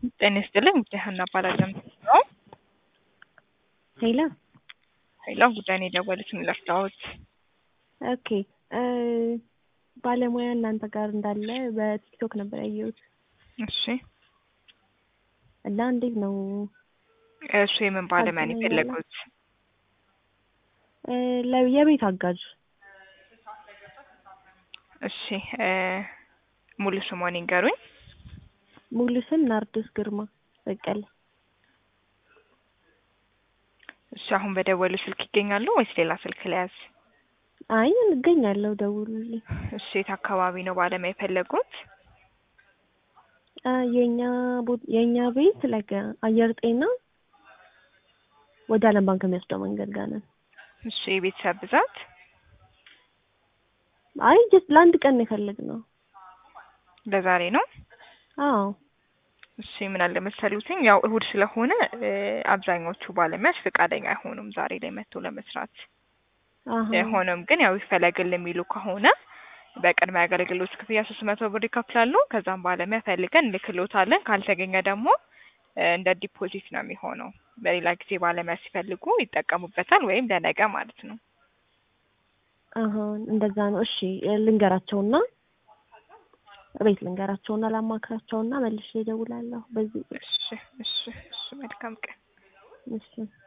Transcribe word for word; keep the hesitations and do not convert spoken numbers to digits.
ጤና ይስጥልኝ ጉዳይህን አባላለም ነው። ሄሎ ሄሎ ጉዳይ ነው የደወሉት ምን ልርዳዎት? ኦኬ ባለሙያ እናንተ ጋር እንዳለ በቲክቶክ ነበር ያየሁት እሺ እና እንዴት ነው? እሺ የምን ባለሙያ ነው የፈለጉት? ለ የቤት አጋዥ። እሺ ሙሉ ስሙን ይንገሩኝ። ሙሉ ስም ናርዶስ ግርማ በቀለ። እሺ አሁን በደወሉ ስልክ ይገኛሉ ወይስ ሌላ ስልክ ለያዝ? አይ እገኛለሁ ደውሉልኝ። እሺ የት አካባቢ ነው ባለሙያ የፈለጉት? አ የኛ የኛ ቤት ለገ አየር ጤና ወደ አለም ባንክ የሚወስደው መንገድ ጋር ነው። እሺ የቤተሰብ ብዛት? አይ ጀስት ለአንድ ቀን ነው የፈለግነው። ለዛሬ ነው? አዎ እሺ ምን አለ መሰሉትኝ ያው እሁድ ስለሆነ አብዛኞቹ ባለሙያዎች ፈቃደኛ አይሆኑም ዛሬ ላይ መጥቶ ለመስራት። አሃ ሆኖም ግን ያው ይፈለግል የሚሉ ከሆነ በቅድመ አገልግሎት ክፍያ ሶስት መቶ ብር ይከፍላሉ። ከዛም ባለሙያ ፈልገን ልክሎታለን። ካልተገኘ ደግሞ እንደ ዲፖዚት ነው የሚሆነው። በሌላ ጊዜ ባለሙያ ሲፈልጉ ይጠቀሙበታል ወይም ለነገ ማለት ነው። አሃ እንደዛ ነው። እሺ ልንገራቸውና ቤት ልንገራቸውና ላማክራቸውና መልሼ እደውላለሁ በዚህ። እሺ እሺ እሺ መልካም ቀን። እሺ